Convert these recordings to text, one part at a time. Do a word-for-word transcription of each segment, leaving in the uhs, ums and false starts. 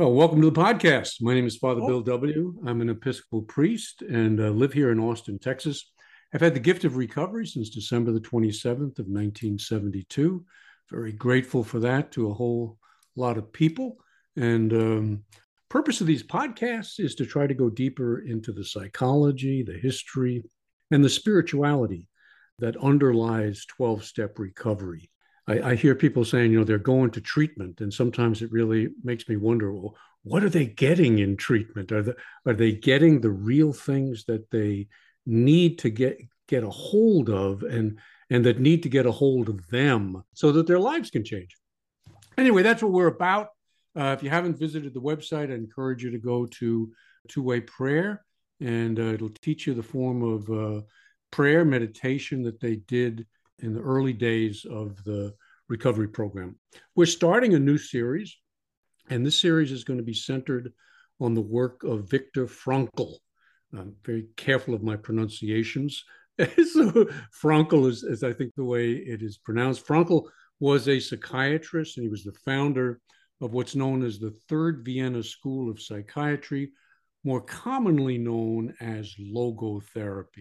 Well, welcome to the podcast. My name is Father Oh, Bill W. I'm an Episcopal priest and uh, live here in Austin, Texas. I've had the gift of recovery since December the twenty-seventh of nineteen seventy-two. Very grateful for that to a whole lot of people. And um, purpose of these podcasts is to try to go deeper into the psychology, the history, and the spirituality that underlies twelve-step recovery. I, I hear people saying, you know, they're going to treatment, and sometimes it really makes me wonder, well, what are they getting in treatment? Are the, are they getting the real things that they need to get get a hold of, and and that need to get a hold of them so that their lives can change? Anyway, that's what we're about. Uh, if you haven't visited the website, I encourage you to go to Two-Way Prayer, and uh, it'll teach you the form of uh, prayer meditation that they did in the early days of the recovery program. We're starting a new series, and this series is going to be centered on the work of Viktor Frankl. I'm very careful of my pronunciations. So Frankl is, is, I think, the way it is pronounced. Frankl was a psychiatrist, and he was the founder of what's known as the Third Vienna School of Psychiatry, more commonly known as logotherapy.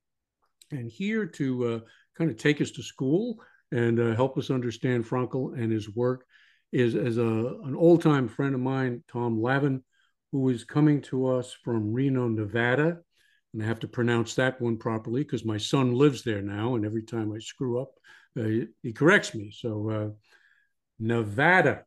And here to uh, kind of take us to school and uh, help us understand Frankl and his work is as a, an old-time friend of mine, Tom Lavin, who is coming to us from Reno, Nevada. And I have to pronounce that one properly because my son lives there now, and every time I screw up, uh, he corrects me. So uh, Nevada.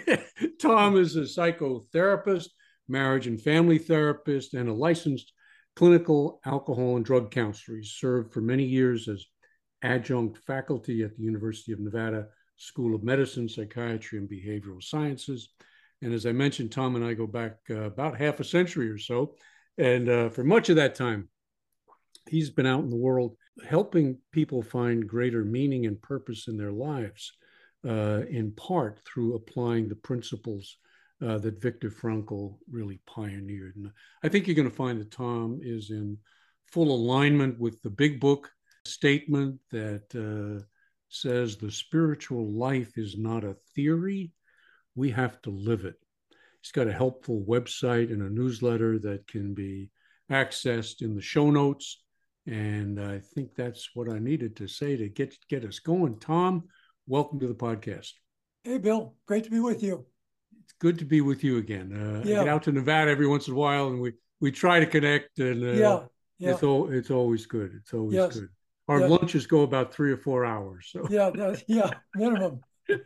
Tom is a psychotherapist, marriage and family therapist, and a licensed clinical alcohol and drug counselor. He served for many years as adjunct faculty at the University of Nevada School of Medicine, Psychiatry, and Behavioral Sciences. And as I mentioned, Tom and I go back uh, about half a century or so. And uh, for much of that time, he's been out in the world helping people find greater meaning and purpose in their lives, uh, in part through applying the principles uh, that Viktor Frankl really pioneered. And I think you're going to find that Tom is in full alignment with the big book statement that uh, says the spiritual life is not a theory, we have to live it. He's got a helpful website and a newsletter that can be accessed in the show notes. And I think that's what I needed to say to get, get us going. Tom, welcome to the podcast. hey, Bill. Great to be with you. It's good to be with you again. Uh, Yeah. I get out to Nevada every once in a while, and we, we try to connect. And uh, Yeah. Yeah. it's, all, it's always good. It's always Yes. good. Our Yes. lunches go about three or four hours. So Yeah. That, yeah. Minimum.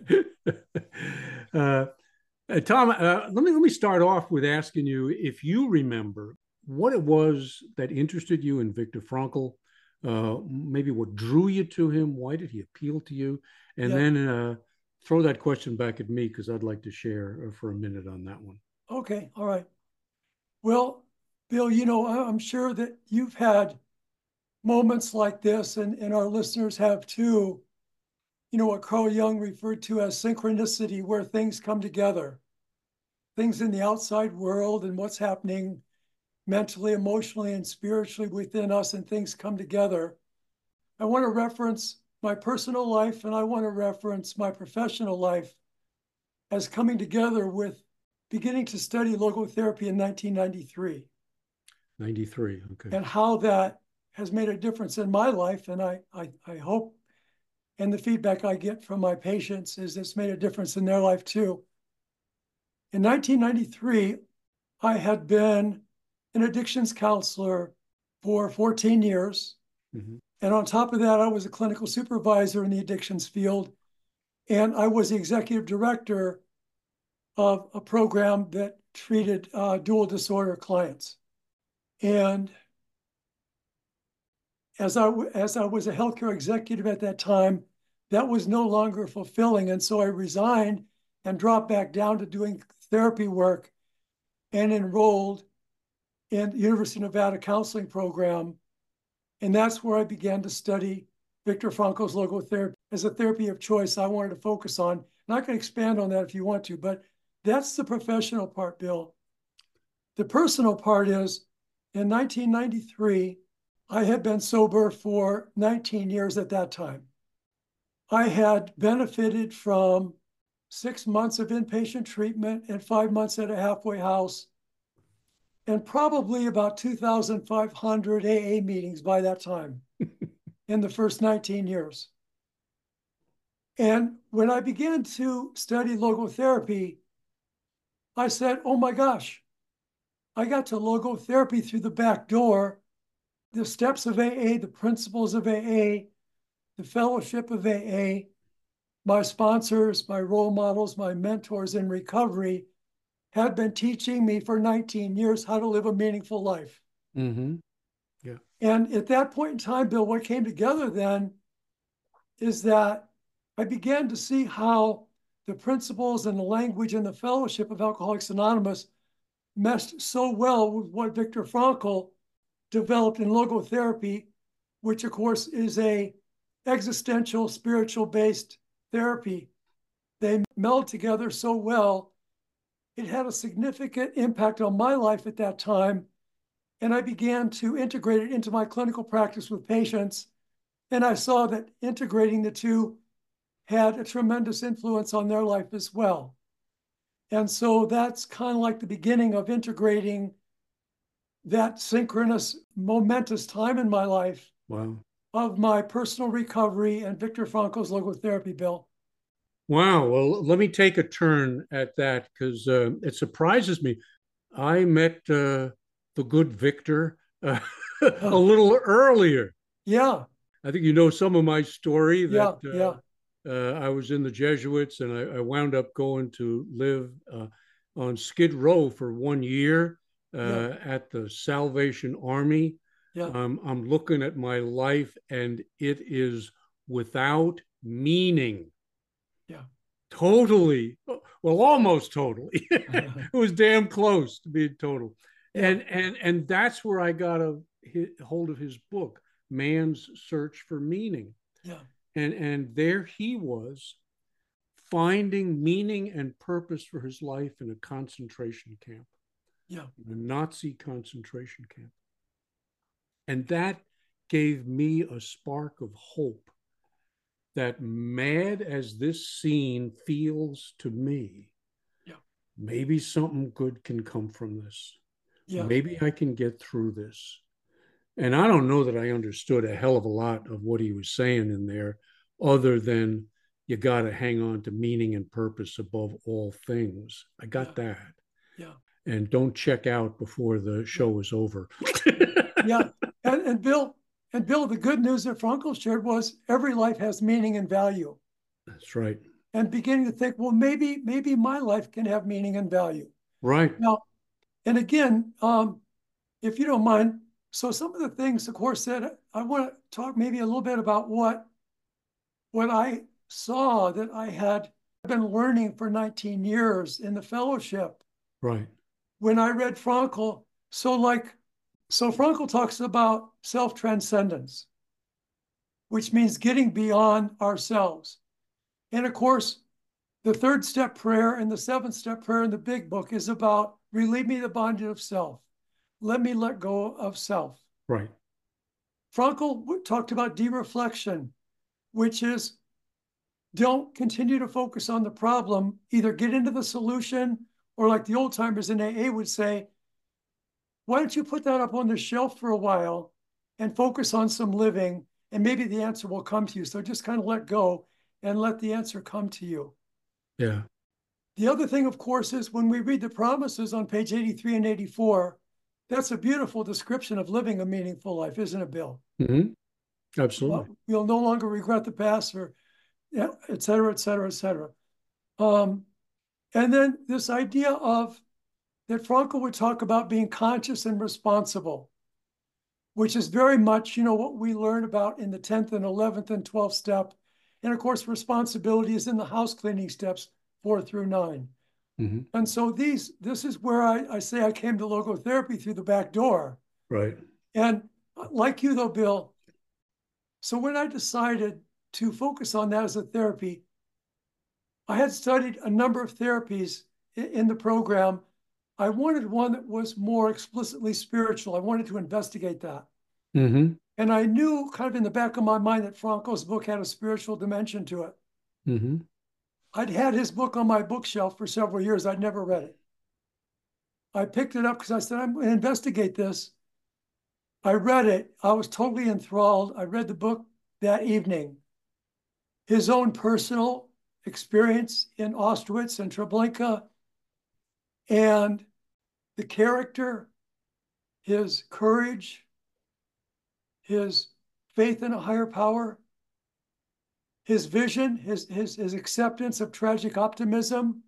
uh, Uh, Tom, uh, let me let me start off with asking you if you remember what it was that interested you in Viktor Frankl, uh, maybe what drew you to him, why did he appeal to you, and Yeah. then uh, throw that question back at me because I'd like to share for a minute on that one. Okay. All right. Well, Bill, you know, I'm sure that you've had moments like this, and, and our listeners have too. You know, what Carl Jung referred to as synchronicity, where things come together, things in the outside world and what's happening mentally, emotionally, and spiritually within us, and things come together. I want to reference my personal life, and I want to reference my professional life as coming together with beginning to study logotherapy in nineteen ninety-three. ninety-three, okay. And how that has made a difference in my life. And I, I, I hope, and the feedback I get from my patients is it's made a difference in their life too. In nineteen ninety-three, I had been an addictions counselor for fourteen years. Mm-hmm. And on top of that, I was a clinical supervisor in the addictions field. And I was the executive director of a program that treated uh, dual disorder clients. And as I, as I was a healthcare executive at that time, that was no longer fulfilling. And so I resigned and dropped back down to doing therapy work and enrolled in the University of Nevada counseling program. And that's where I began to study Viktor Frankl's logotherapy as a therapy of choice I wanted to focus on. And I can expand on that if you want to, but that's the professional part, Bill. The personal part is in nineteen ninety-three, I had been sober for nineteen years at that time. I had benefited from six months of inpatient treatment and five months at a halfway house, and probably about two thousand five hundred A A meetings by that time in the first nineteen years. And when I began to study logotherapy, I said, oh my gosh, I got to logotherapy through the back door, the steps of A A, the principles of A A, the fellowship of A A, my sponsors, my role models, my mentors in recovery had been teaching me for nineteen years how to live a meaningful life. Mm-hmm. Yeah. And at that point in time, Bill, what came together then is that I began to see how the principles and the language and the fellowship of Alcoholics Anonymous meshed so well with what Viktor Frankl developed in logotherapy, which of course is a existential, spiritual-based therapy. They meld together so well. It had a significant impact on my life at that time, and I began to integrate it into my clinical practice with patients, and I saw that integrating the two had a tremendous influence on their life as well. And so that's kind of like the beginning of integrating that synchronous, momentous time in my life. Wow. Of my personal recovery and Viktor Frankl's logotherapy, Bill. Wow. Well, let me take a turn at that because uh, it surprises me. I met uh, the good Viktor uh, a little earlier. Yeah. I think you know some of my story that yeah, yeah. Uh, uh, I was in the Jesuits and I, I wound up going to live uh, on Skid Row for one year uh, yeah. at the Salvation Army. Yeah. Um, I'm looking at my life and it is without meaning. Yeah. Totally. Well, almost totally. It was damn close to being total. Yeah. And, and, and that's where I got a hold of his book, Man's Search for Meaning. Yeah. And, and there he was finding meaning and purpose for his life in a concentration camp. Yeah. A Nazi concentration camp. And that gave me a spark of hope that, mad as this scene feels to me, yeah. maybe something good can come from this. Yeah. Maybe I can get through this. And I don't know that I understood a hell of a lot of what he was saying in there, other than you got to hang on to meaning and purpose above all things. I got yeah. that. Yeah. And don't check out before the show yeah. is over. yeah. And, and Bill, and Bill, the good news that Frankl shared was every life has meaning and value. That's right. And beginning to think, well, maybe, maybe my life can have meaning and value. Right. Now, and again, um, if you don't mind, so some of the things, of course, that I want to talk maybe a little bit about what, what I saw that I had been learning for nineteen years in the fellowship. Right. When I read Frankl, so like, so Frankl talks about self-transcendence, which means getting beyond ourselves. And of course, the third step prayer and the seventh step prayer in the big book is about relieve me the bondage of self. Let me let go of self. Right. Frankl talked about dereflection, which is don't continue to focus on the problem, either get into the solution, or like the old timers in A A would say, why don't you put that up on the shelf for a while and focus on some living, and maybe the answer will come to you. So just kind of let go and let the answer come to you. Yeah. The other thing, of course, is when we read the promises on page eighty-three and eighty-four, that's a beautiful description of living a meaningful life, isn't it, Bill? Mm-hmm. Absolutely. We'll no longer regret the past, or yeah, et cetera, et cetera, et cetera. Um, and then this idea of that Frankl would talk about being conscious and responsible, which is very much, you know, what we learn about in the tenth and eleventh and twelfth step. And of course, responsibility is in the house cleaning steps four through nine. Mm-hmm. And so these, this is where I, I say I came to logotherapy through the back door. Right. And like you though, Bill, so when I decided to focus on that as a therapy, I had studied a number of therapies in, in the program. I wanted one that was more explicitly spiritual. I wanted to investigate that. Mm-hmm. And I knew kind of in the back of my mind that Frankl's book had a spiritual dimension to it. Mm-hmm. I'd had his book on my bookshelf for several years. I'd never read it. I picked it up because I said, I'm going to investigate this. I read it. I was totally enthralled. I read the book that evening. His own personal experience in Auschwitz and Treblinka, and the character, his courage, his faith in a higher power, his vision, his, his, his acceptance of tragic optimism,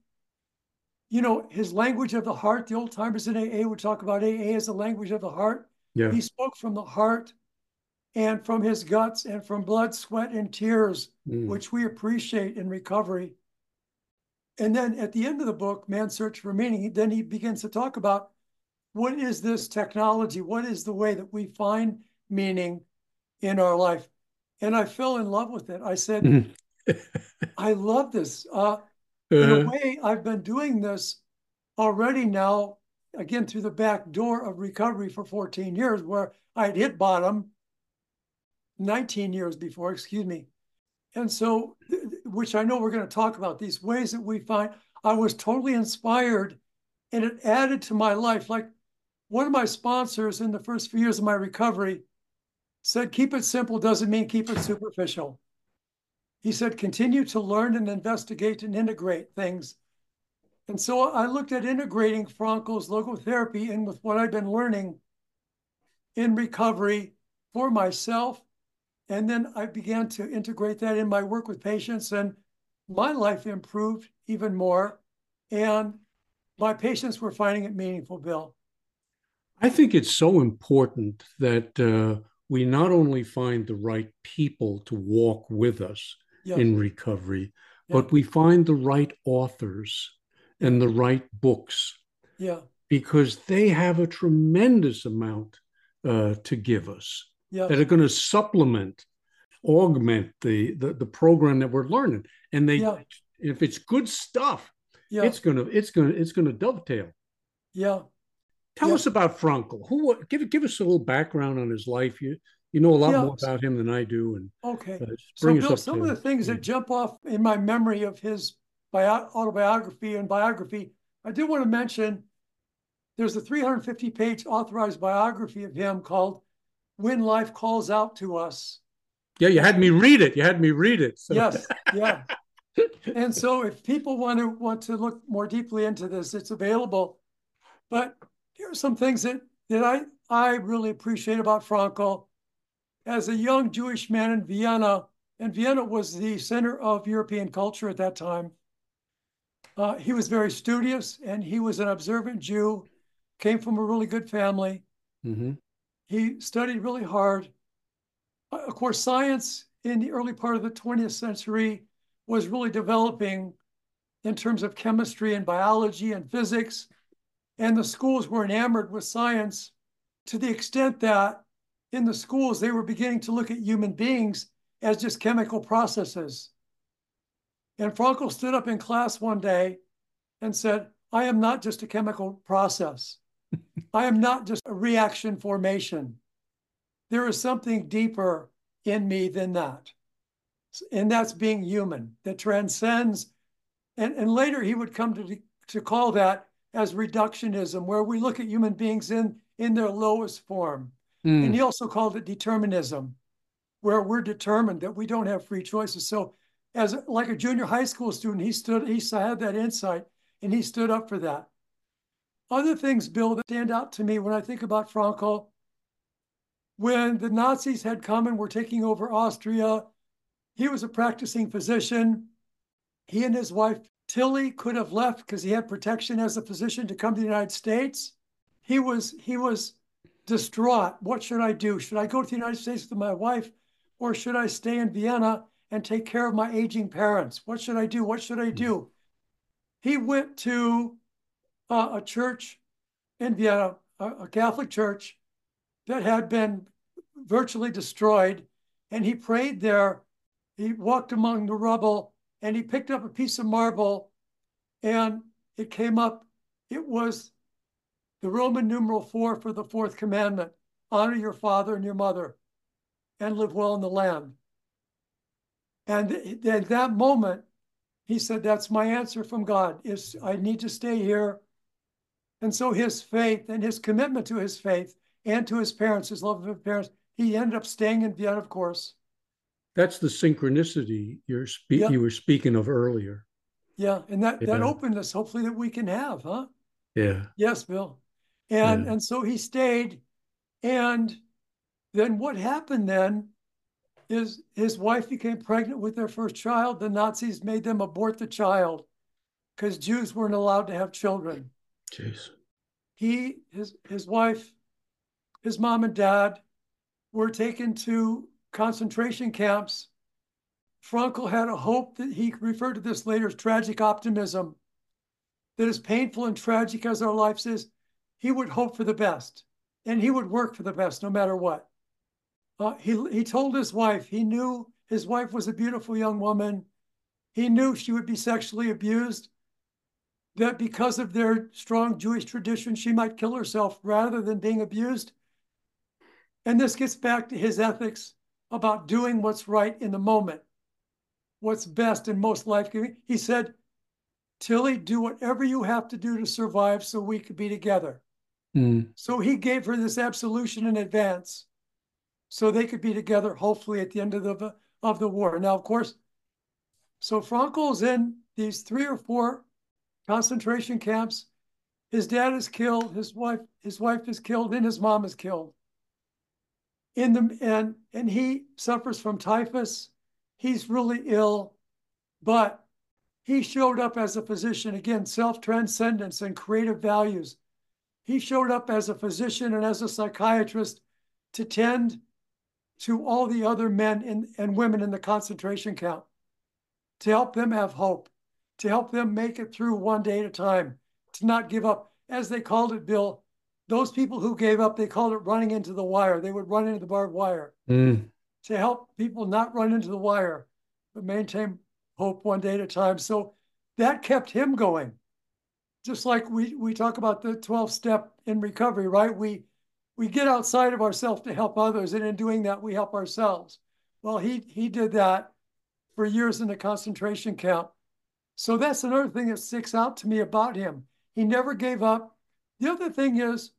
you know, his language of the heart. The old timers in A A would talk about A A as the language of the heart. Yeah. He spoke from the heart and from his guts and from blood, sweat, and tears, mm. which we appreciate in recovery. And then at the end of the book, Man's Search for Meaning, then he begins to talk about what is this technology? What is the way that we find meaning in our life? And I fell in love with it. I said, mm-hmm. I love this. Uh, uh-huh. In a way, I've been doing this already now, again, through the back door of recovery for fourteen years, where I had hit bottom nineteen years before, excuse me. And so, which I know we're going to talk about, these ways that we find, I was totally inspired, and it added to my life. Like one of my sponsors in the first few years of my recovery said, keep it simple doesn't mean keep it superficial. He said, continue to learn and investigate and integrate things. And so I looked at integrating Frankl's logotherapy in with what I've been learning in recovery for myself. And then I began to integrate that in my work with patients, and my life improved even more. And my patients were finding it meaningful, Bill. I think it's so important that uh, we not only find the right people to walk with us yes. in recovery, yeah. but we find the right authors yeah. and the right books. Yeah. Because they have a tremendous amount uh, to give us. Yes. That are going to supplement, augment the, the the program that we're learning, and they, yeah. if it's good stuff, yeah. it's gonna it's gonna it's gonna dovetail. Yeah. Tell yeah. us about Frankl. Who give give us a little background on his life. You you know a lot yeah. more about him than I do, and okay. Uh, so, Bill, some to, of the things yeah. that jump off in my memory of his bio, autobiography and biography, I do want to mention. There's a three hundred fifty page authorized biography of him called When Life Calls Out to Us. Yeah, you had me read it. You had me read it. So. Yes, yeah. And so if people want to want to look more deeply into this, it's available. But here are some things that, that I, I really appreciate about Frankl. As a young Jewish man in Vienna, and Vienna was the center of European culture at that time, uh, he was very studious, and he was an observant Jew. Came from a really good family. Mm-hmm. He studied really hard. Of course, science in the early part of the twentieth century was really developing in terms of chemistry and biology and physics. And the schools were enamored with science to the extent that in the schools, they were beginning to look at human beings as just chemical processes. And Frankl stood up in class one day and said, I am not just a chemical process. I am not just a reaction formation. There is something deeper in me than that. And that's being human, that transcends. And, and later he would come to, to call that as reductionism, where we look at human beings in, in their lowest form. Mm. And he also called it determinism, where we're determined that we don't have free choices. So as like a junior high school student, he stood, he had that insight, and he stood up for that. Other things, Bill, that stand out to me when I think about Frankl, when the Nazis had come and were taking over Austria, he was a practicing physician. He and his wife, Tilly, could have left because he had protection as a physician to come to the United States. He was, he was distraught. What should I do? Should I go to the United States with my wife, or should I stay in Vienna and take care of my aging parents? What should I do? What should I do? He went to Uh, a church in Vienna, a, a Catholic church that had been virtually destroyed. And he prayed there. He walked among the rubble, and he picked up a piece of marble, and it came up. It was the Roman numeral four for the fourth commandment: honor your father and your mother and live well in the land. And at that moment, he said, that's my answer from God, is I need to stay here. And so his faith and his commitment to his faith and to his parents, his love of his parents, he ended up staying in Vienna, of course. That's the synchronicity you're spe- Yeah, you were speaking of earlier. yeah. And that, that Yeah, openness, hopefully, that we can have, huh? yeah, Yes, Bill. And, yeah. and so he stayed. And then what happened then is his wife became pregnant with their first child. The Nazis made them abort the child because Jews weren't allowed to have children. Jeez. He, his, his wife, his mom and dad were taken to concentration camps. Frankl had a hope that he referred to this later as tragic optimism, that as painful and tragic as our lives is, he would hope for the best and he would work for the best no matter what. Uh, he, he told his wife, he knew his wife was a beautiful young woman. He knew she would be sexually abused, that because of their strong Jewish tradition, she might kill herself rather than being abused. And this gets back to his ethics about doing what's right in the moment, what's best and most life-giving. He said, Tilly, do whatever you have to do to survive so we could be together. Mm. So he gave her this absolution in advance so they could be together, hopefully at the end of the, of the war. Now, of course, so Frankel's in these three or four concentration camps. His dad is killed, his wife, his wife is killed, and his mom is killed. In the and and he suffers from typhus. He's really ill, but he showed up as a physician, again, self-transcendence and creative values. He showed up as a physician and as a psychiatrist to tend to all the other men in, and women in the concentration camp, to help them have hope, to help them make it through one day at a time, to not give up. As they called it, Bill, those people who gave up, they called it running into the wire. They would run into the barbed wire. Mm. To help people not run into the wire, but maintain hope one day at a time. So that kept him going. Just like we, we talk about the twelve step in recovery, right? We, we get outside of ourselves to help others. And in doing that, we help ourselves. Well, he, he did that for years in the concentration camp. So that's another thing that sticks out to me about him. He never gave up. The other thing is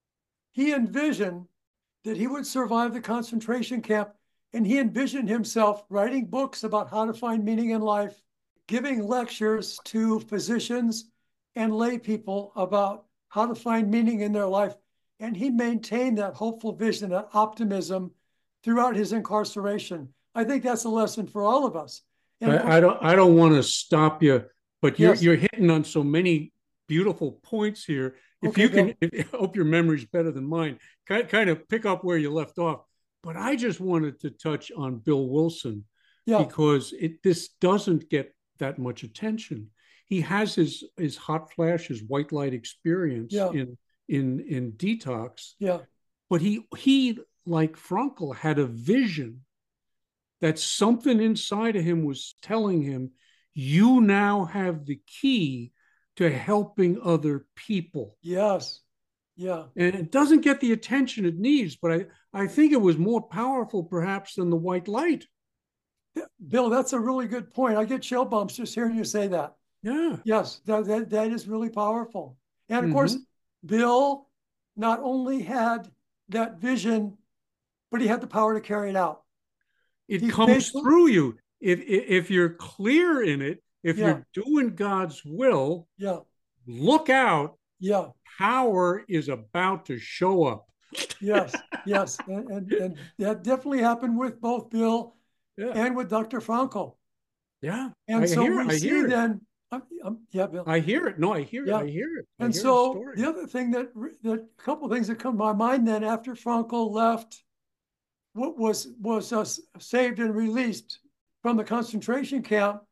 he envisioned that he would survive the concentration camp, and he envisioned himself writing books about how to find meaning in life, giving lectures to physicians and lay people about how to find meaning in their life. And he maintained that hopeful vision, that optimism throughout his incarceration. I think that's a lesson for all of us. And of course, I, I don't I don't want to stop you, but you're yes. you're hitting on so many beautiful points here. If Okay, you can, Bill. if, I hope your memory's better than mine. Kind kind of pick up where you left off. But I just wanted to touch on Bill Wilson Yeah, because it this doesn't get that much attention. He has his his hot flash, his white light experience yeah, in in in detox, yeah, but he he like Frankl had a vision that something inside of him was telling him, you now have the key to helping other people. yes, yeah. And it doesn't get the attention it needs, but I, I think it was more powerful perhaps than the white light. Bill, that's a really good point. I get chill bumps just hearing you say that. Yeah. Yes, that, that, that is really powerful. And of course, Mm-hmm. Bill not only had that vision, but he had the power to carry it out. It He comes faithful. through you. If, if you're clear in it, if Yeah, you're doing God's will, yeah, look out. yeah, Power is about to show up. yes, yes. And, and, and that definitely happened with both Bill Yeah. and with Doctor Frankel. Yeah. And I so hear we I see hear it. then, um, um, yeah, Bill. I hear it. No, I hear it. Yeah. I hear it. I And hear the so story. the other thing that, that a couple of things that come to my mind then after Frankel left, what was was uh, saved and released from the concentration camp,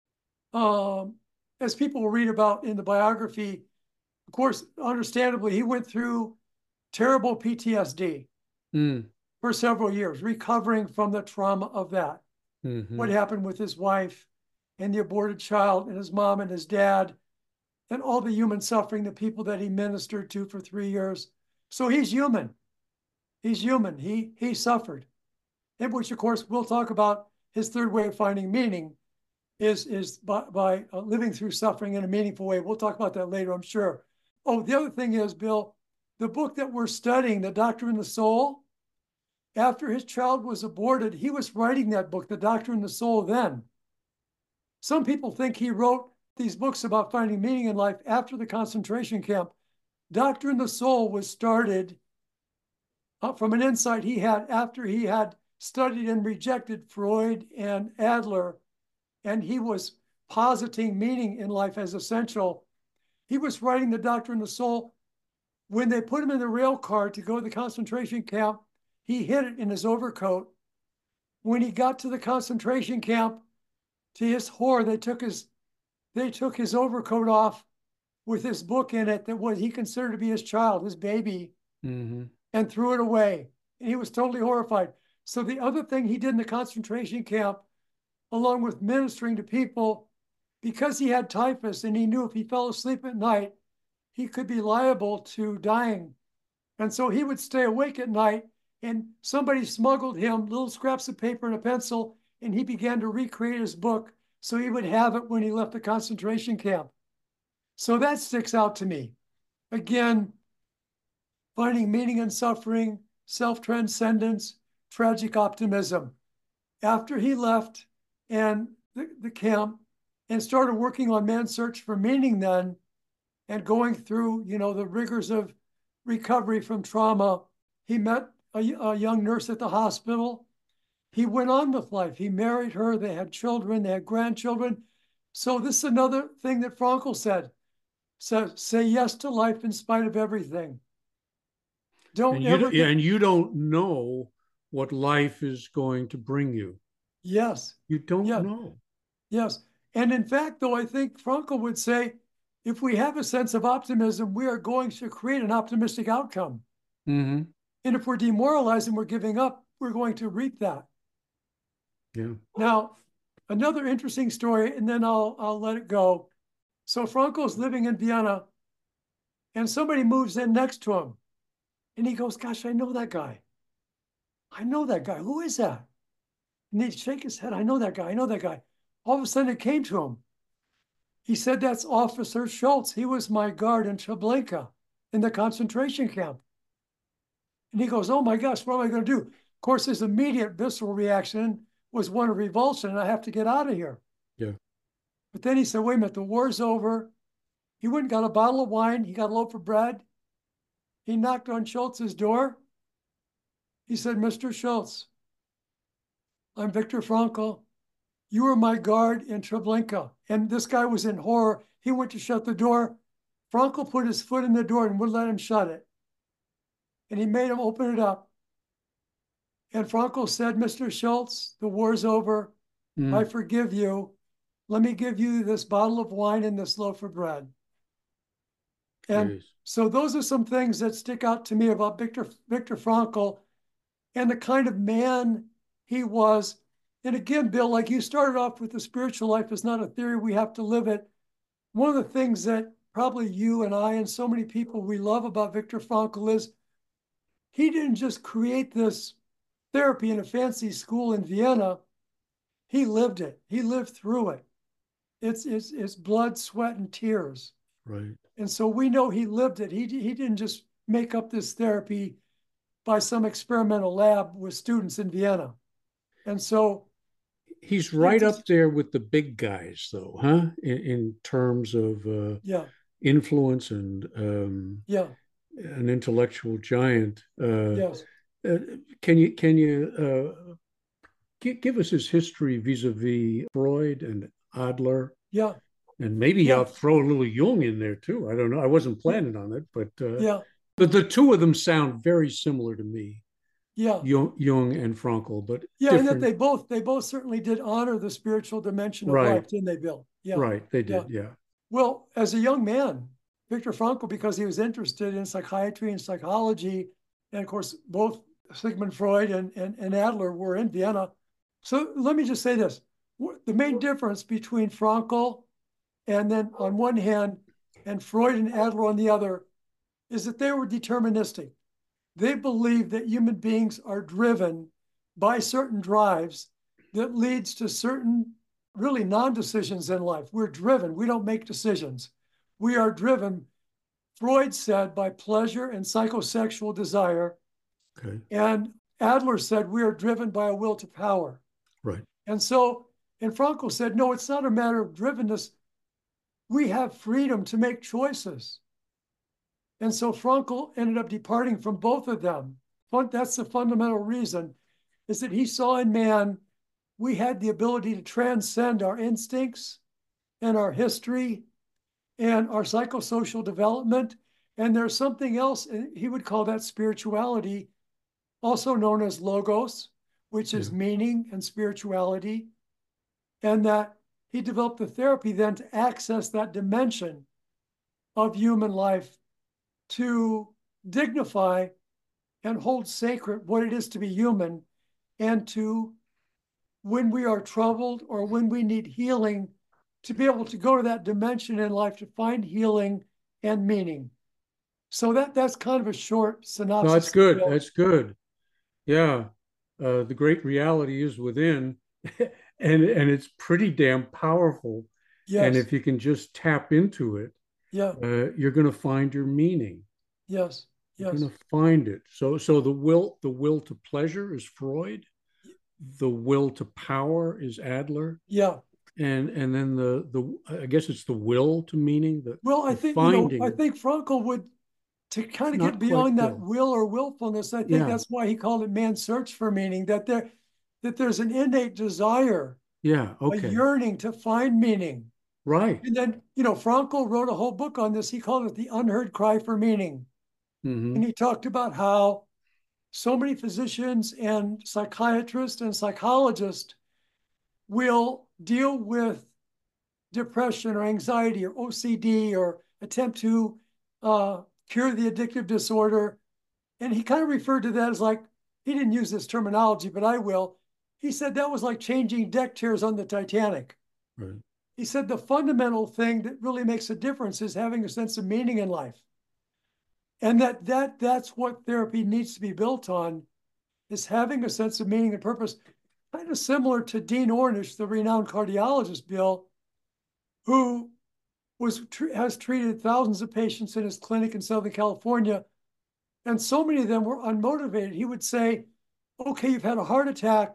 um, as people will read about in the biography, of course, understandably, he went through terrible P T S D Mm. for several years, recovering from the trauma of that. Mm-hmm. What happened with his wife and the aborted child and his mom and his dad and all the human suffering, the people that he ministered to for three years. So he's human. He's human. He, he suffered. And which, of course, we'll talk about his third way of finding meaning. is, is by, by uh, living through suffering in a meaningful way. We'll talk about that later, I'm sure. Oh, the other thing is, Bill, the book that we're studying, The Doctor and the Soul, after his child was aborted, he was writing that book, The Doctor and the Soul, then. Some people think he wrote these books about finding meaning in life after the concentration camp. Doctor and the Soul was started uh, from an insight he had after he had studied and rejected Freud and Adler, and he was positing meaning in life as essential. He was writing The Doctor and the Soul. When they put him in the rail car to go to the concentration camp, he hid it in his overcoat. When he got to the concentration camp, to his horror, they took his they took his overcoat off with his book in it that was he considered to be his child, his baby, mm-hmm. and threw it away. And he was totally horrified. So the other thing he did in the concentration camp, along with ministering to people, because he had typhus and he knew if he fell asleep at night, he could be liable to dying. And so he would stay awake at night, and somebody smuggled him little scraps of paper and a pencil, and he began to recreate his book so he would have it when he left the concentration camp. So that sticks out to me. Again, finding meaning in suffering, self-transcendence, tragic optimism. After he left and the, the camp and started working on Man's Search for Meaning then, and going through, you know, the rigors of recovery from trauma, he met a, a young nurse at the hospital. He went on with life. He married her. They had children. They had grandchildren. So this is another thing that Frankl said. So say yes to life in spite of everything. Don't and you ever don't, get... and you don't know what life is going to bring you. Yes. You don't yeah. know. Yes. And in fact, though, I think Frankl would say, if we have a sense of optimism, we are going to create an optimistic outcome. Mm-hmm. And if we're demoralized and we're giving up, we're going to reap that. Yeah. Now, another interesting story, and then I'll, I'll let it go. So Frankl's living in Vienna, and somebody moves in next to him. And he goes, gosh, I know that guy. I know that guy. Who is that? And he'd shake his head. I know that guy. I know that guy. All of a sudden, it came to him. He said, that's Officer Schultz. He was my guard in Treblinka in the concentration camp. And he goes, oh my gosh, what am I going to do? Of course, his immediate visceral reaction was one of revulsion, and I have to get out of here. Yeah. But then he said, wait a minute, the war's over. He went and got a bottle of wine. He got a loaf of bread. He knocked on Schultz's door. He said, Mister Schultz, I'm Viktor Frankl. You were my guard in Treblinka. And this guy was in horror. He went to shut the door. Frankl put his foot in the door and wouldn't let him shut it. And he made him open it up. And Frankl said, Mister Schultz, the war's over. Mm. I forgive you. Let me give you this bottle of wine and this loaf of bread. And Jeez. So those are some things that stick out to me about Viktor, Viktor Frankl and the kind of man he was. And again, Bill, like you started off with, the spiritual life is not a theory, we have to live it. One of the things that probably you and I and so many people we love about Viktor Frankl is he didn't just create this therapy in a fancy school in Vienna. He lived it. He lived through it. It's, it's, it's blood, sweat, and tears. Right. And so we know he lived it. He, he didn't just make up this therapy by some experimental lab with students in Vienna. And so he's right just, up there with the big guys, though, huh? In, in terms of uh, yeah. influence and um, yeah. an intellectual giant. Uh, yes. Uh, can you can you uh, give, give us his history vis-a-vis Freud and Adler? Yeah. And maybe yeah. I'll throw a little Jung in there too. I don't know. I wasn't planning on it, but uh, yeah. But the two of them sound very similar to me. Yeah. Jung, Jung and Frankl, but yeah, different. and that they both they both certainly did honor the spiritual dimension of right. life, didn't they, Bill? Yeah. Right. They did. Yeah. yeah. Well, as a young man, Viktor Frankl, because he was interested in psychiatry and psychology, and of course, both Sigmund Freud and, and, and Adler were in Vienna. So let me just say this. The main difference between Frankl and then on one hand, and Freud and Adler on the other, is that they were deterministic. They believed that human beings are driven by certain drives that leads to certain really non-decisions in life. We're driven. We don't make decisions. We are driven, Freud said, by pleasure and psychosexual desire. Okay. And Adler said we are driven by a will to power. Right. And so, and Frankl said, no, it's not a matter of drivenness. We have freedom to make choices. And so Frankl ended up departing from both of them. That's the fundamental reason, is that he saw in man, we had the ability to transcend our instincts and our history and our psychosocial development. And there's something else, and he would call that spirituality, also known as logos, which is yeah. meaning and spirituality. And that he developed the therapy then to access that dimension of human life, to dignify and hold sacred what it is to be human, and to, when we are troubled or when we need healing, to be able to go to that dimension in life to find healing and meaning. So that that's kind of a short synopsis. No, that's good. That's good. Yeah. Uh, the great reality is within, and, and it's pretty damn powerful. Yes. And if you can just tap into it, yeah, uh, you're going to find your meaning. Yes. Yes. You're going to find it. So, so the will, the will to pleasure is Freud. The will to power is Adler. Yeah. And and then the the I guess it's the will to meaning. The, well, I the think finding. you know, I think Frankl would, to kind of get beyond that will. will or willfulness. I think yeah. that's why he called it man's search for meaning. That there, that there's an innate desire. Yeah. Okay. A yearning to find meaning. Right. And then you know, Frankl wrote a whole book on this. He called it the unheard cry for meaning. Mm-hmm. And he talked about how so many physicians and psychiatrists and psychologists will deal with depression or anxiety or O C D or attempt to uh, cure the addictive disorder. And he kind of referred to that as like, he didn't use this terminology, but I will. He said that was like changing deck chairs on the Titanic. Right. He said the fundamental thing that really makes a difference is having a sense of meaning in life. And that that that's what therapy needs to be built on, is having a sense of meaning and purpose. Kind of similar to Dean Ornish, the renowned cardiologist, Bill, who was has treated thousands of patients in his clinic in Southern California, and so many of them were unmotivated. He would say, okay, you've had a heart attack,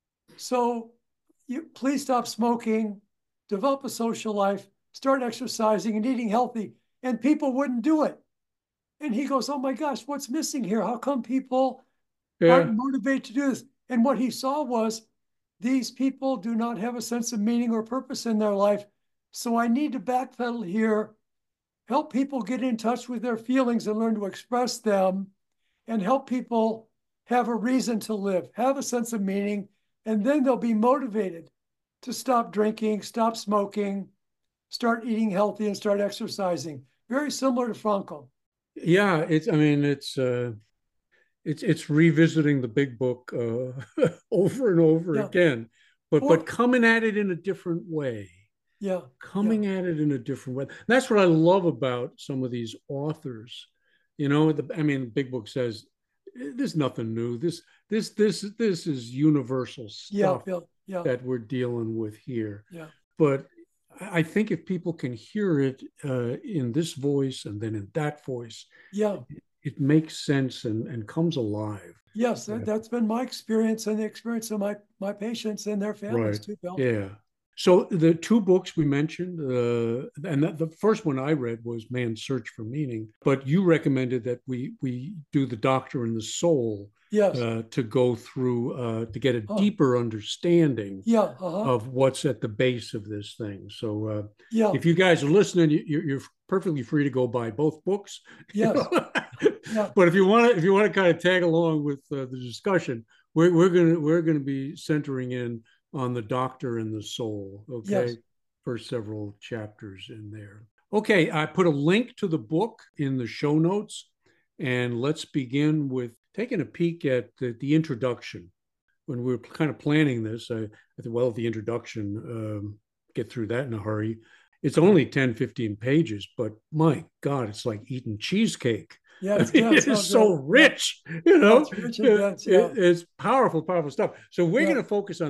so you please stop smoking, develop a social life, start exercising and eating healthy. And people wouldn't do it. And he goes, oh my gosh, what's missing here? How come people yeah. aren't motivated to do this? And what he saw was, these people do not have a sense of meaning or purpose in their life. So I need to backpedal here, help people get in touch with their feelings and learn to express them, and help people have a reason to live, have a sense of meaning, and then they'll be motivated to stop drinking, stop smoking, start eating healthy, and start exercising. Very similar to Frankl. Yeah, it's, I mean, it's, uh, it's, it's revisiting the big book uh, over and over yeah. again, but, or, but coming at it in a different way. Yeah. Coming yeah. at it in a different way. That's what I love about some of these authors. You know, the, I mean, the big book says, there's nothing new. This, this, this, this is universal stuff yeah, yeah, yeah. that we're dealing with here. Yeah. But I think if people can hear it uh, in this voice and then in that voice, yeah, it, it makes sense and, and comes alive. Yes, that, that's been my experience and the experience of my my patients and their families right. too, Bill. Yeah. So the two books we mentioned, uh, and that, the first one I read was Man's Search for Meaning, but you recommended that we we do The Doctor and the Soul. Yes. Uh, to go through, uh, to get a oh. deeper understanding yeah, uh-huh. of what's at the base of this thing. So uh, yeah. if you guys are listening, you, you're perfectly free to go buy both books. Yes. yeah. But if you want to, if you want to kind of tag along with uh, the discussion, we're we're gonna we're gonna be centering in on The Doctor and the Soul. Okay, yes. for several chapters in there. Okay, I put a link to the book in the show notes, and let's begin with taking a peek at the, the introduction. When we were kind of planning this, I, I thought, well, the introduction, um, get through that in a hurry. It's only ten, fifteen pages, but my God, it's like eating cheesecake. Yeah, it's, I mean, it's so, so rich, you know, it's, rich and dense, yeah. it, it's powerful, powerful stuff. So we're yeah. going to focus on that.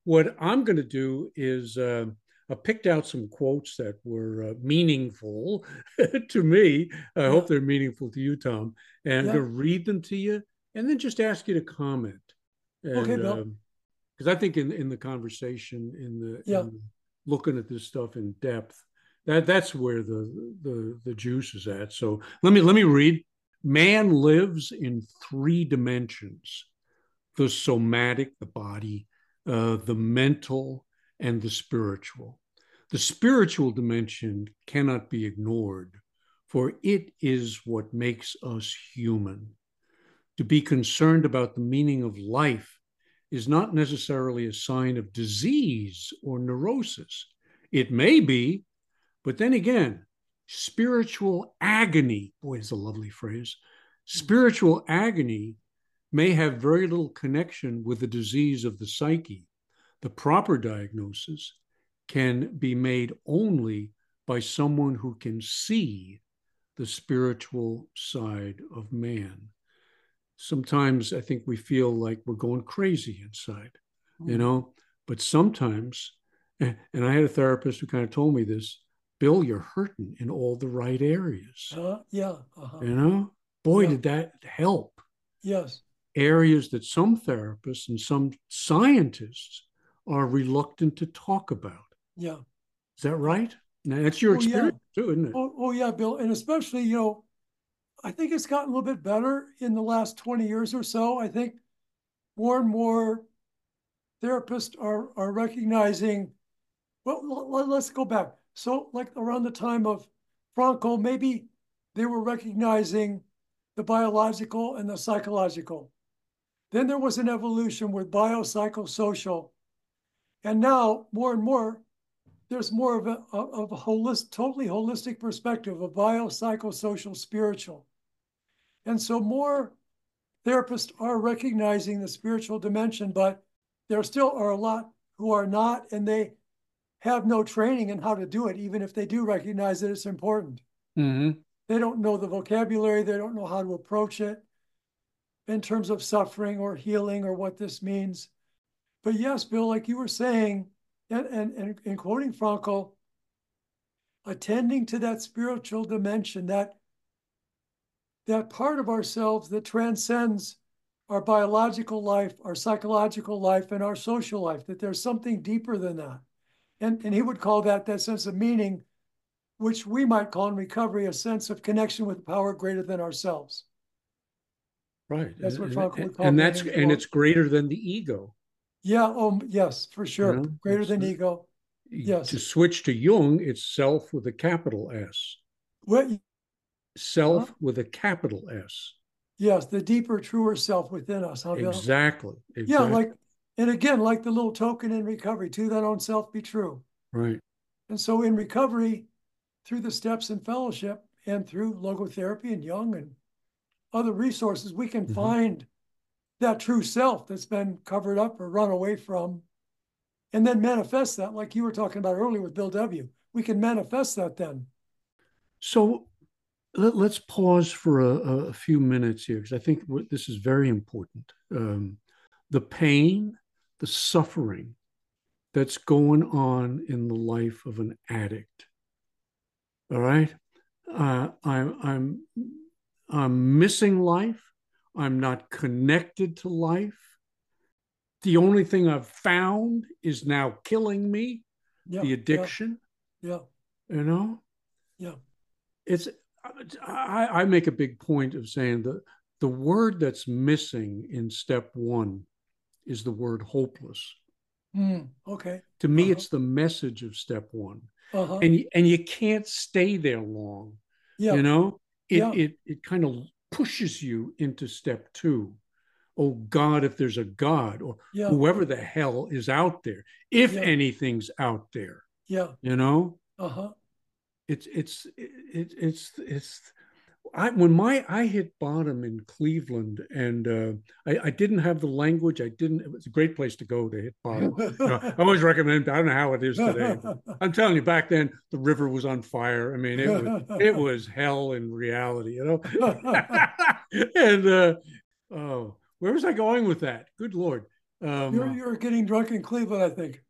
what I'm going to do is uh, I picked out some quotes that were uh, meaningful to me. I Yeah. hope they're meaningful to you, Tom. And I'm Yeah. going to read them to you and then just ask you to comment. Okay, And Bill. because um, I think in, in the conversation, in the Yeah. in looking at this stuff in depth, that that's where the the the juice is at. So let me let me read. Man lives in three dimensions: the somatic, the body, uh, the mental, and the spiritual. The spiritual dimension cannot be ignored, for it is what makes us human. To be concerned about the meaning of life is not necessarily a sign of disease or neurosis. It may be, but then again, spiritual agony, boy, it's a lovely phrase. Spiritual agony may have very little connection with the disease of the psyche. The proper diagnosis can be made only by someone who can see the spiritual side of man. Sometimes I think we feel like we're going crazy inside, you know, but sometimes, and I had a therapist who kind of told me this, Bill, you're hurting in all the right areas. Uh, yeah. Uh-huh. You know, boy, Yeah. did that help. Yes. Areas that some therapists and some scientists are reluctant to talk about. Yeah. Is that right? Now, that's your Oh, yeah. experience too, isn't it? Oh, oh, yeah, Bill. And especially, you know, I think it's gotten a little bit better in the last twenty years or so. I think more and more therapists are, are recognizing, well, let's go back. So like around the time of Frankl, maybe they were recognizing the biological and the psychological. Then there was an evolution with biopsychosocial. And now more and more, there's more of a, of a holistic, totally holistic perspective of biopsychosocial spiritual. And so more therapists are recognizing the spiritual dimension, but there still are a lot who are not, and they have no training in how to do it, even if they do recognize that it's important. Mm-hmm. They don't know the vocabulary, they don't know how to approach it in terms of suffering or healing or what this means. But yes, Bill, like you were saying, and, and, and, and quoting Frankl, attending to that spiritual dimension, that, that part of ourselves that transcends our biological life, our psychological life, and our social life, that there's something deeper than that. And, and he would call that that sense of meaning, which we might call in recovery a sense of connection with power greater than ourselves. Right. That's what and, Frankl and, would call and meaning. that's and it's greater than the ego. Yeah. Oh, yes, for sure. You know, Greater it's than the, ego. Yes. To switch to Jung, it's self with a capital S. What? Self Huh? with a capital S. Yes, the deeper, truer self within us. Huh, Bill? Exactly. Exactly. Yeah, like, and again, like the little token in recovery, to that own self be true. Right. And so in recovery, through the steps in fellowship and through logotherapy and Jung and other resources, we can mm-hmm. find that true self that's been covered up or run away from, and then manifest that, like you were talking about earlier with Bill W. We can manifest that then. So let, us pause for a, a few minutes here, because I think this is very important. Um, the pain, the suffering that's going on in the life of an addict. All right. Uh, I'm, I'm, I'm missing life. I'm not connected to life. The only thing I've found is now killing me. Yeah, the addiction. Yeah. yeah. You know? Yeah. It's, I, I make a big point of saying that the word that's missing in step one is the word hopeless. Mm, okay. To me, uh-huh. it's the message of step one. Uh-huh. And, you, and you can't stay there long. Yeah. You know, it, yeah. it, it kind of pushes you into step two. Oh God, if there's a God, or yeah. whoever the hell is out there, if yeah. anything's out there. Yeah. You know? Uh-huh. It's, it's, it, it's, it's, I, when my, I hit bottom in Cleveland, and uh, I, I didn't have the language. I didn't, it was a great place to go to hit bottom. You know, I always recommend, I don't know how it is today, but I'm telling you, back then the river was on fire. I mean, it was, it was hell in reality, you know? and, uh, oh, where was I going with that? Good Lord. You're Um, you're getting drunk in Cleveland, I think.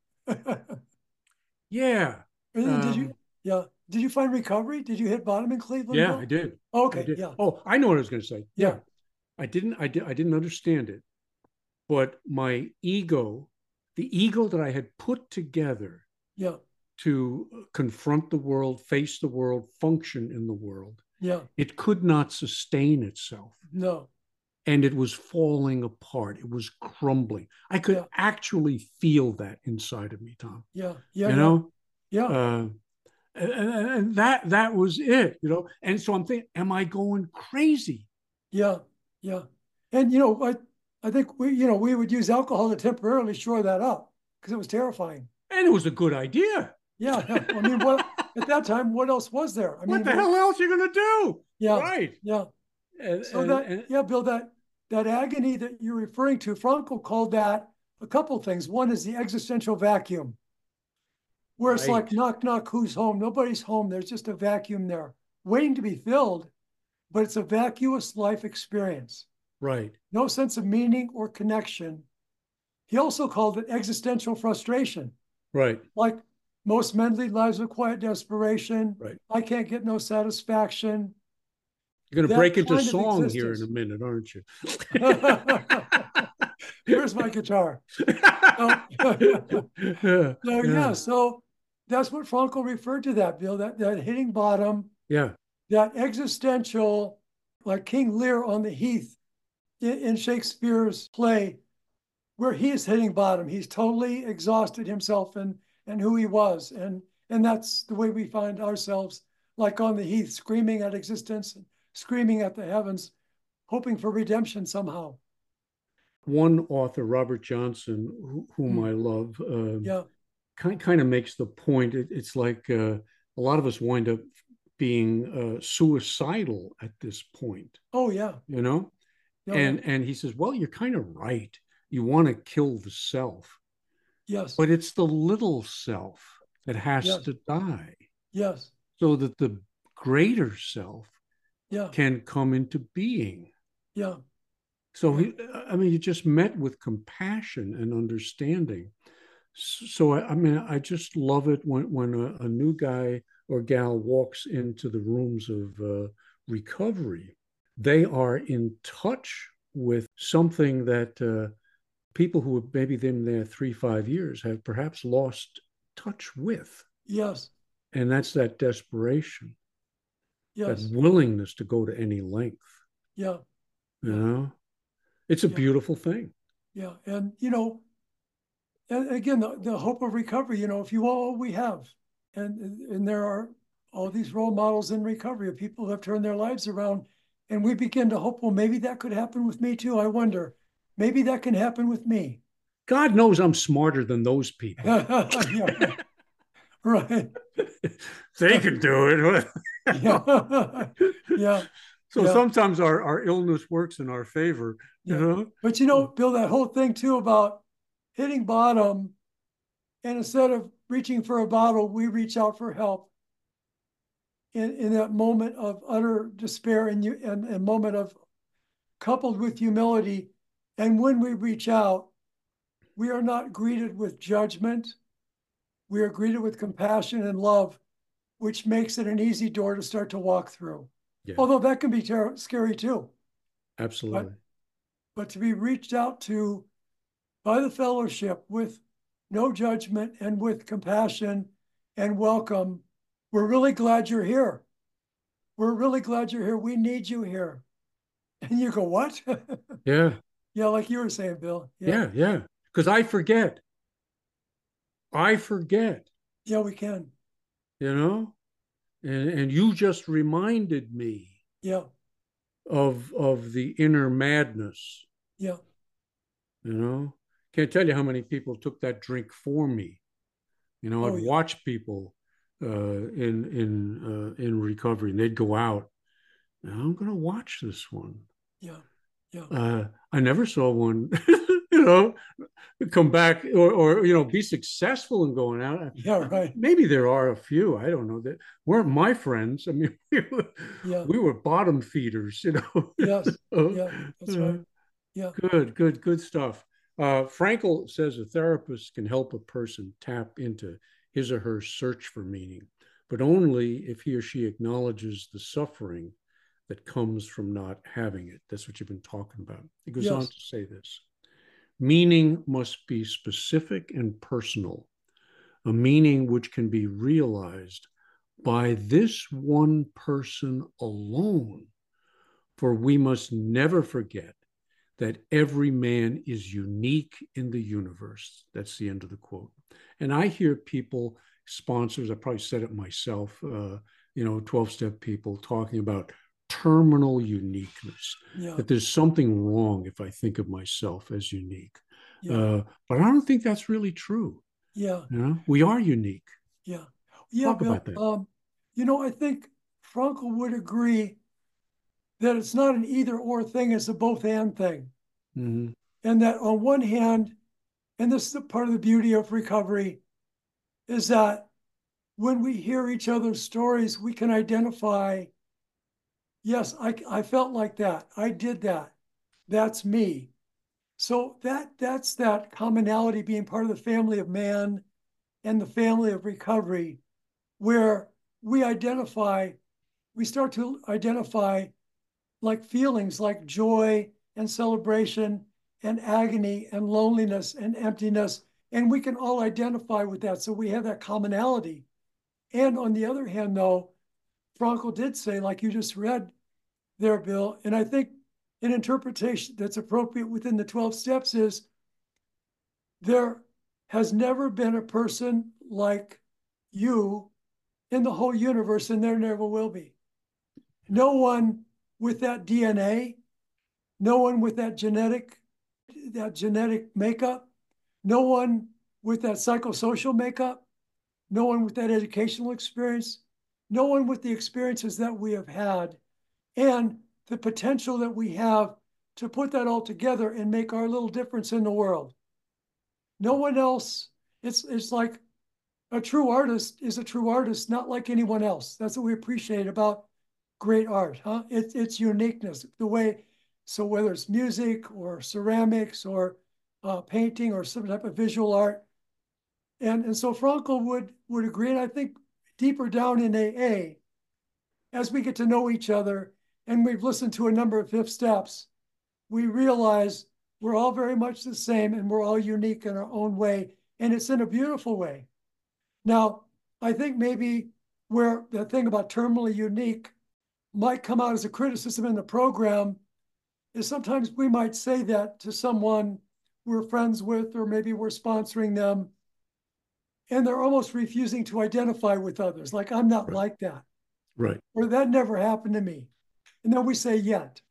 yeah. And then did you, Um, yeah, did you find recovery? Did you hit bottom in Cleveland, yeah, I Bill? did. I Okay, did. yeah, Oh, I know what I was going to say. yeah, Yeah, I didn't. I did. I didn't understand it, but my ego, the ego that I had put together yeah, to confront the world, face the world, function in the world, yeah, it could not sustain itself. no, And it was falling apart. It was crumbling. I could yeah, actually feel that inside of me, Tom. yeah, yeah, You yeah, know, yeah, uh, and, and that that was it. You know, and so I'm thinking, am I going crazy? yeah, yeah. And you know, I I think we, you know, we would use alcohol to temporarily shore that up because it was terrifying. And it was a good idea. Yeah, yeah. I mean, what at that time, what else was there? I What mean, the what, hell else are you going to do? yeah, Right. yeah. And, So and, that, and yeah, Bill, that that agony that you're referring to, Frankl called that a couple of things. One is the existential vacuum, where it's like right, knock, knock, who's home? Nobody's home. There's just a vacuum there waiting to be filled, but it's a vacuous life experience. right, No sense of meaning or connection. He also called it existential frustration. right, Like most men lead lives of quiet desperation. right. I can't get no sasatisfaction. You're going to That break into kind of song here in a existence. minute, aren't you? Where's my guitar? So, yeah, so yeah, yeah, so that's what Frankl referred to that, Bill, that, that hitting bottom, yeah, that existential, like King Lear on the Heath in, in Shakespeare's play, where he is hitting bottom. He's totally exhausted himself and and who he was. And and that's the way we find ourselves, like on the Heath, screaming at existence, screaming at the heavens, hoping for redemption somehow. one author, Robert Johnson, whom Mm, I love, uh, yeah. kind kind of makes the point. It, it's like uh, a lot of us wind up being uh, suicidal at this point, Oh yeah. you know. Yeah, yeah. And and he says, well, you're kind of right. You want to kill the self, Yes. but it's the little self that has Yes. to die Yes. so that the greater self Yeah. can come into being. Yeah. So Yeah. he, I mean, he just met with compassion and understanding. So I, I mean, I just love it when when a, a new guy or gal walks into the rooms of uh, recovery. They are in touch with something that uh, people who have maybe been there three, five years have perhaps lost touch with, Yes. and that's that desperation, that Yes. willingness to go to any length. Yeah. You Yeah. know, it's a Yeah. beautiful thing. Yeah. And you know, and again, the, the hope of recovery, you know, if you all we have, and and there are all these role models in recovery of people who have turned their lives around, and we begin to hope, well, maybe that could happen with me too. I wonder, maybe that can happen with me. God knows I'm smarter than those people. Yeah, right. Right. They can do it. Yeah. Yeah. So Yeah. sometimes our, our illness works in our favor, you Yeah. know? But you know, Bill, that whole thing too about hitting bottom, and instead of reaching for a bottle, we reach out for help in, in that moment of utter despair and you and a moment of coupled with humility. And when we reach out, we are not greeted with judgment. We are greeted with compassion and love, which makes it an easy door to start to walk through. Yeah, Although that can be ter- scary too. absolutely. But, but to be reached out to by the fellowship with no judgment and with compassion and welcome, we're really glad you're here. We're really glad you're here. We need you here. And you go, what? Yeah, Yeah, like you were saying, Bill. Yeah. yeah, yeah. Because I forget. I forget, Yeah, we can. you know? And and you just reminded me Yeah. of of the inner madness, Yeah. you know? Can't tell you how many people took that drink for me. You know, I'd Oh, yeah. watch people uh, in in uh, in recovery, and they'd go out. And I'm going to watch this one. Yeah. Yeah. Uh, I never saw one, you know, come back or or you know be successful in going out. Yeah. Right. Maybe there are a few. I don't know that weren't my friends. I mean, we were, Yeah. we were bottom feeders, you know. Yes. uh, Yeah. That's uh, right. Yeah. good, good, good stuff. Uh, Frankl says a therapist can help a person tap into his or her search for meaning, but only if he or she acknowledges the suffering that comes from not having it. That's what you've been talking about. He goes on Yes. to say this: meaning must be specific and personal, a meaning which can be realized by this one person alone. For we must never forget that every man is unique in the universe. That's the end of the quote. And I hear people, sponsors, I probably said it myself, uh, you know, twelve-step people talking about terminal uniqueness, Yeah. that there's something wrong if I think of myself as unique. Yeah. Uh, but I don't think that's really true. Yeah. You know, we are unique. Yeah. Yeah, Talk Bill. about that. Um, you know, I think Frankl would agree that it's not an either or thing, it's a both and thing. Mm-hmm. And that on one hand, and this is part of the beauty of recovery, is that when we hear each other's stories, we can identify, yes, I, I felt like that. I did that. That's me. So that that's that commonality being part of the family of man and the family of recovery, where we identify, we start to identify like feelings like joy and celebration and agony and loneliness and emptiness. And we can all identify with that. So we have that commonality. And on the other hand, though, Frankl did say, like you just read there, Bill, and I think an interpretation that's appropriate within the twelve steps is there has never been a person like you in the whole universe, and there never will be. No one with that D N A, no one with that genetic, that genetic makeup, no one with that psychosocial makeup, no one with that educational experience, no one with the experiences that we have had, and the potential that we have to put that all together and make our little difference in the world. No one else, it's, it's like a true artist is a true artist, not like anyone else. That's what we appreciate about great art, huh? It's its uniqueness, the way, so whether it's music or ceramics or uh, painting or some type of visual art. And, and so Frankl would, would agree, and I think deeper down in A A, as we get to know each other and we've listened to a number of fifth steps, we realize we're all very much the same and we're all unique in our own way. And it's in a beautiful way. Now, I think maybe where the thing about terminally unique might come out as a criticism in the program is sometimes we might say that to someone we're friends with, or maybe we're sponsoring them, and they're almost refusing to identify with others. Like, I'm not Right. like that. Right. Or that never happened to me. And then we say yet.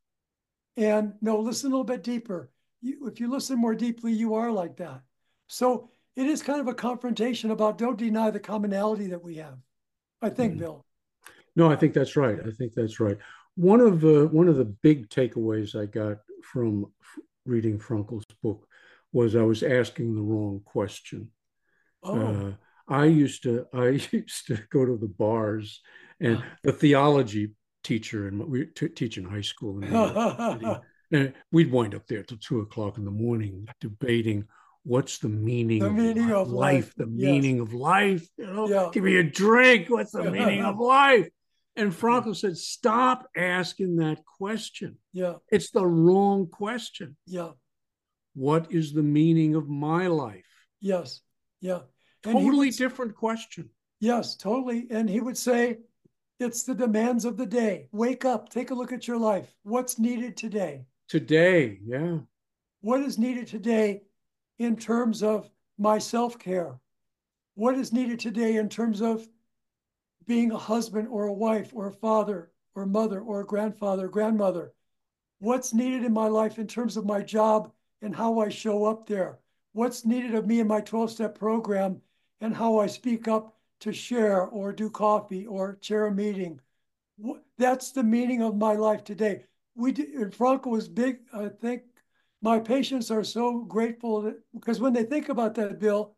And no, listen a little bit deeper. You, if you listen more deeply, you are like that. So it is kind of a confrontation about don't deny the commonality that we have. I think, mm-hmm. Bill. No, I think that's right. I think that's right. One of the one of the big takeaways I got from reading Frankl's book was I was asking the wrong question. Oh. Uh, I used to I used to go to the bars, and the theology teacher, and we t- teach in high school in New York City, and we'd wind up there till two o'clock in the morning debating what's the meaning, the of, meaning life, of life, the yes. meaning of life. You know, yeah. Give me a drink. What's the meaning of life? And Frankl said, stop asking that question. Yeah. It's the wrong question. Yeah. What is the meaning of my life? Yes. Yeah. And totally would, different question. Yes, totally. And he would say, it's the demands of the day. Wake up, take a look at your life. What's needed today? Today, yeah. What is needed today in terms of my self-care? What is needed today in terms of being a husband or a wife or a father or mother or a grandfather, or grandmother? What's needed in my life in terms of my job and how I show up there? What's needed of me in my twelve-step program and how I speak up to share or do coffee or chair a meeting? That's the meaning of my life today. We did, and Frankl was big. I think my patients are so grateful that, because when they think about that, Bill,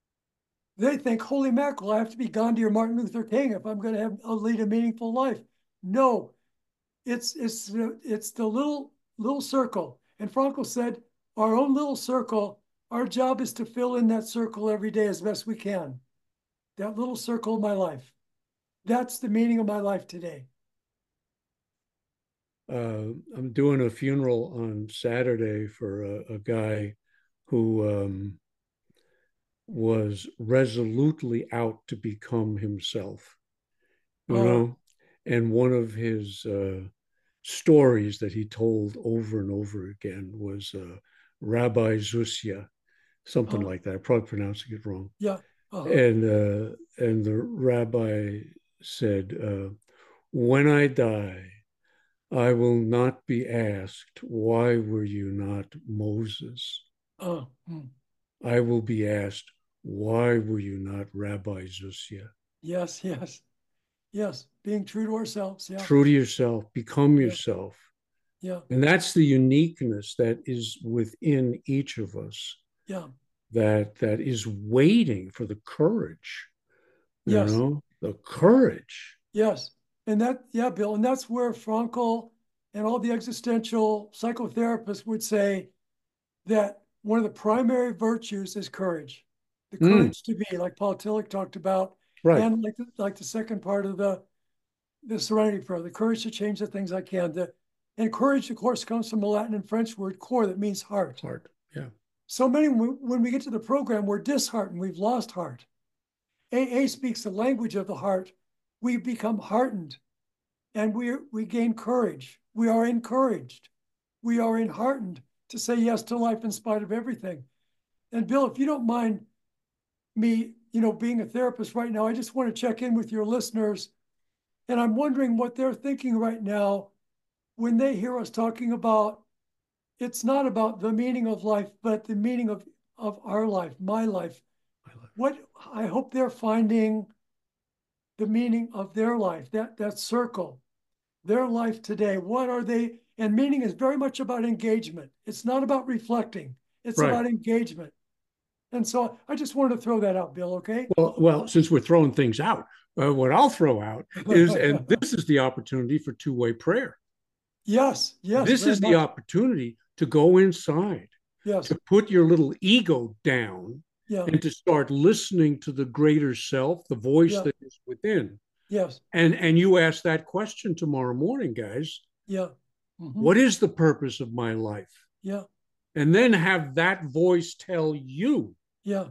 they think, holy mackerel, I have to be Gandhi or Martin Luther King if I'm going to have lead a meaningful life. No, it's it's it's the little little circle. And Frankl said, our own little circle. Our job is to fill in that circle every day as best we can. That little circle of my life. That's the meaning of my life today. Uh, I'm doing a funeral on Saturday for a, a guy who um, was resolutely out to become himself, you Uh, know? And one of his uh, stories that he told over and over again was uh, Rabbi Zusia, something uh, like that. I'm probably pronouncing it wrong. yeah. Uh-huh. And uh, and the rabbi said, uh, "When I die, I will not be asked, why were you not Moses? Uh, hmm. I will be asked, why were you not Rabbi Zusia? Yes, yes, yes. Being true to ourselves. Yeah, True to yourself, become yeah, yourself." yeah, And that's the uniqueness that is within each of us, yeah. that that is waiting for the courage, you Yes, know, the courage. yes. And that, yeah, Bill, and that's where Frankl and all the existential psychotherapists would say that one of the primary virtues is courage. The Mm, courage to be, like Paul Tillich talked about, right, and like the, like the second part of the the Serenity Prayer, the courage to change the things I can. The, and courage, of course, comes from the Latin and French word "cor," that means heart. heart. Yeah, So many, when we get to the program, we're disheartened. We've lost heart. A A speaks the language of the heart. We become heartened, and we we gain courage. We are encouraged. We are enheartened to say yes to life in spite of everything. And Bill, if you don't mind me, you know, being a therapist right now, I just want to check in with your listeners. And I'm wondering what they're thinking right now when they hear us talking about, it's not about the meaning of life, but the meaning of, of our life, my life. What I hope they're finding the meaning of their life, that, that circle, their life today. What are they? And meaning is very much about engagement. It's not about reflecting, it's right. about engagement. And so I just wanted to throw that out, Bill, okay? Well, well, since we're throwing things out, uh, what I'll throw out is, and this is the opportunity for two-way prayer. Yes, yes, This very is the much. opportunity to go inside, Yes, to put your little ego down, yeah, and to start listening to the greater self, the voice yeah, that is within. yes, And and you ask that question tomorrow morning, guys. yeah, mm-hmm, What is the purpose of my life? yeah, And then have that voice tell you. yeah,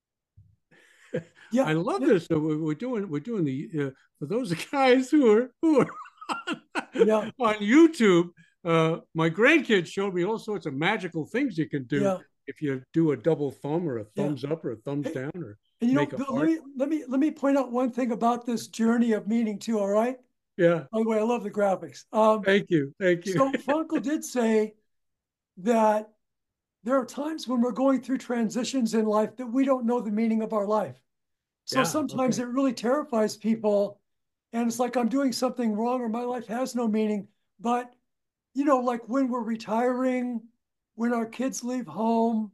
yeah, I love it- this. So we're doing we're doing the uh, for those guys who are who are yeah, on YouTube. Uh, my grandkids showed me all sorts of magical things you can do yeah, if you do a double thumb or a yeah. thumbs up or a thumbs Hey, down or and you know, make a Bill, let heart. me let me let me point out one thing about this journey of meaning too. All right. Yeah. By the way, I love the graphics. Um, Thank you. Thank you. so Frankl did say that there are times when we're going through transitions in life that we don't know the meaning of our life. So Yeah. sometimes Okay. it really terrifies people. And it's like I'm doing something wrong or my life has no meaning. But, you know, like when we're retiring, when our kids leave home,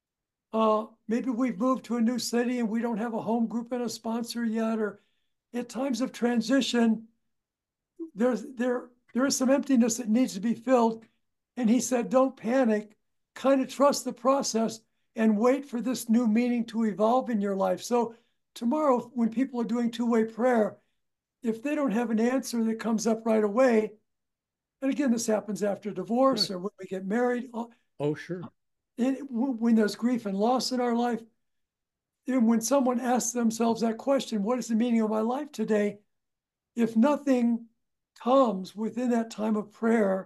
uh, maybe we've moved to a new city and we don't have a home group and a sponsor yet, or at times of transition, there's there there is some emptiness that needs to be filled. And he said, don't panic, kind of trust the process and wait for this new meaning to evolve in your life. So tomorrow, when people are doing two-way prayer, if they don't have an answer that comes up right away, and again, this happens after divorce Right. or when we get married, Oh, sure. it, when there's grief and loss in our life, and when someone asks themselves that question, what is the meaning of my life today? If nothing comes within that time of prayer,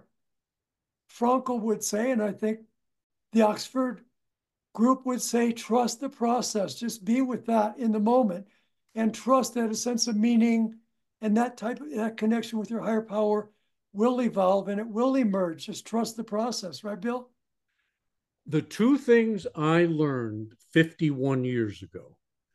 Frankl would say, and I think the Oxford group would say, trust the process. Just be with that in the moment and trust that a sense of meaning and that type of that connection with your higher power will evolve and it will emerge. Just trust the process, right, Bill? The two things I learned fifty-one years ago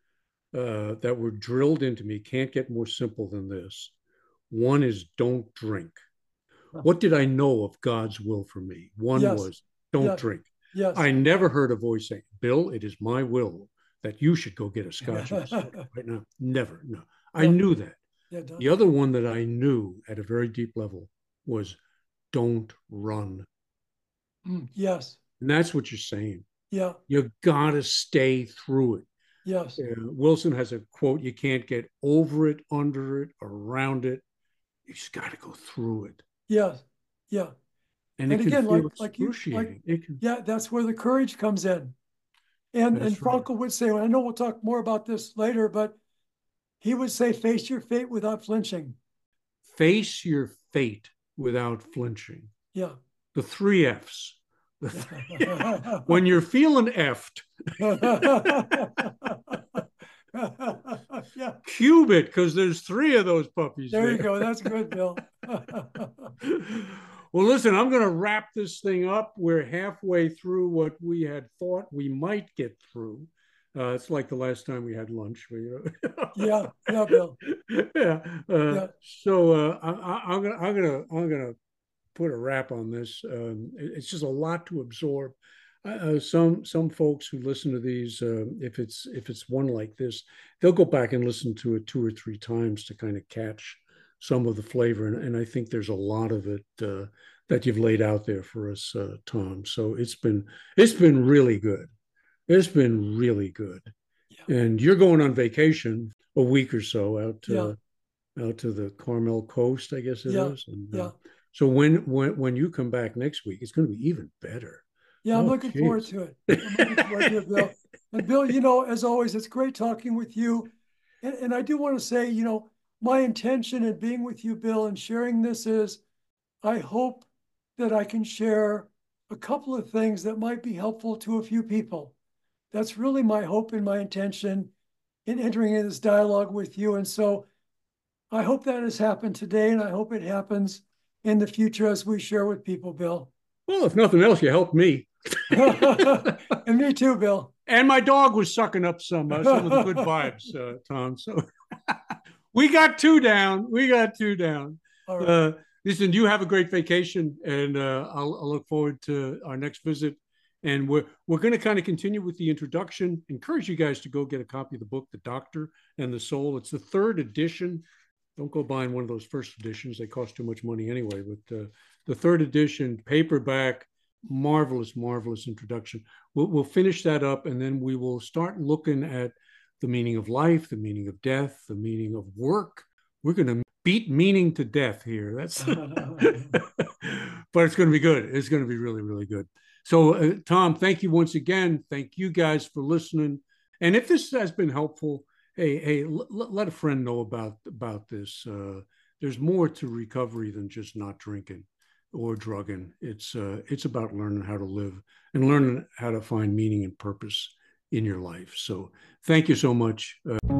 uh, that were drilled into me can't get more simple than this. One is don't drink. What did I know of God's will for me? One Yes, was don't yes, drink. yes. I never heard a voice saying, Bill, it is my will that you should go get a scotch and a soda right now. Never. No. I Yeah, knew that. yeah, done. The other one that I knew at a very deep level was don't run. Mm, yes, And that's what you're saying. Yeah. You got to stay through it. Yes. Uh, Wilson has a quote, you can't get over it, under it, around it. You just got to go through it. Yes. Yeah. And, And it can again, like feel like you like excruciating. It can, yeah, that's where the courage comes in. And and that's right. Frankl would say, well, I know we'll talk more about this later, but he would say, face your fate without flinching. Face your fate without flinching. Yeah. The three F's. When you're feeling effed, yeah. cube it, because there's three of those puppies. There, there you there. go. That's good, Bill. Well, listen, I'm going to wrap this thing up. We're halfway through what we had thought we might get through. Uh, it's like the last time we had lunch. You know? yeah, yeah, Bill. Yeah. Uh, yeah. So uh, I, I'm gonna, I'm gonna, I'm gonna put a wrap on this. Um, it's just a lot to absorb. Uh, some some folks who listen to these, uh, if it's if it's one like this, they'll go back and listen to it two or three times to kind of catch some of the flavor. And, and I think there's a lot of it uh, that you've laid out there for us, uh, Tom. So it's been it's been really good. It's been really good. Yeah. And you're going on vacation a week or so out uh, yeah. out to the Carmel Coast, I guess it yeah. is. And, yeah. Uh, so when when when you come back next week, it's going to be even better. Yeah, I'm oh, looking geez. forward to it. I'm looking forward to it, Bill. And Bill, you know, as always, it's great talking with you. And, and I do want to say, you know, my intention in being with you, Bill, and sharing this is, I hope that I can share a couple of things that might be helpful to a few people. That's really my hope and my intention in entering in this dialogue with you. And so I hope that has happened today, and I hope it happens in the future as we share with people, Bill. Well, if nothing else, you helped me. And me too, Bill. And my dog was sucking up some uh, some of the good vibes, uh, Tom. So we got two down. We got two down. All right. Uh, listen, you have a great vacation, and uh, I'll, I'll look forward to our next visit. And we're we're going to kind of continue with the introduction. Encourage you guys to go get a copy of the book, The Doctor and the Soul. It's the third edition. Don't go buying one of those first editions. They cost too much money anyway. But uh, the third edition, paperback, marvelous, marvelous introduction. We'll, we'll finish that up, and then we will start looking at the meaning of life, the meaning of death, the meaning of work. We're going to beat meaning to death here. That's, but it's going to be good. It's going to be really, really good. So, uh, Tom, thank you once again. Thank you guys for listening. And if this has been helpful, hey, hey, l- let a friend know about about this. Uh, there's more to recovery than just not drinking or drugging. It's uh, it's about learning how to live and learning how to find meaning and purpose in your life. So, thank you so much. Uh,